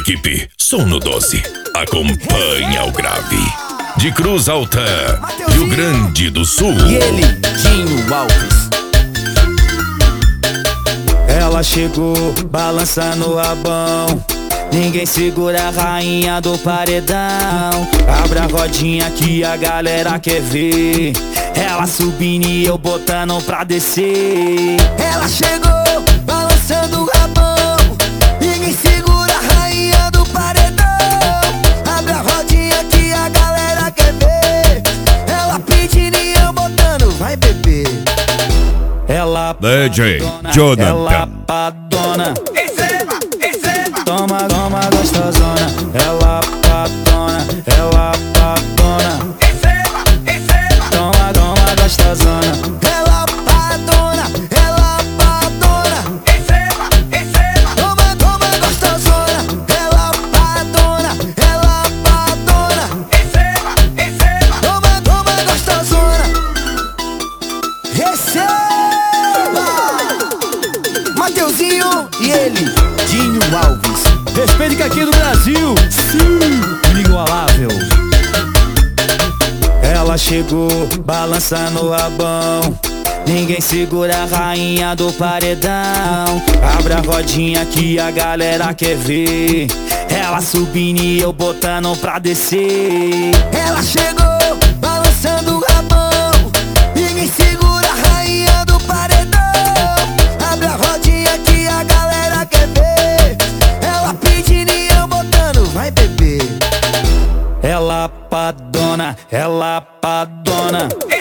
Equipe Som no 12. Acompanha o grave. De Cruz Alta, Rio Grande do Sul. E ele, Dinho Alves. Ela chegou balançando o rabão. Ninguém segura a rainha do paredão. Abre a rodinha que a galera quer ver. Ela subindo e eu botando pra descer. Ela chegou balançando o rabão. Ninguém segura a rainha do paredão. Abre a rodinha que a galera quer ver. Ela pedindo e eu botando, vai beber. Ela DJ padona, Jonathan. ela padona. Toma, toma gostosona. Ela padona, ela padona. Toma, toma gostosona. Ela padona, ela padona. Toma, toma gostosona. Ela padona, ela padona. Toma, toma gostosona. Receba! Mateuzinho e ele, Dinho Alves. Respeite que aqui é do Brasil, sim, inigualável. Ela chegou balançando o rabão. Ninguém segura a rainha do paredão. Abre a rodinha que a galera quer ver. Ela subindo e eu botando pra descer. Ela chegou balançando o rabão. Ninguém segura a rainha do paredão. Abre a rodinha que a galera quer ver. Ela pedindo e eu botando, vai beber. Ela padona, ela padona.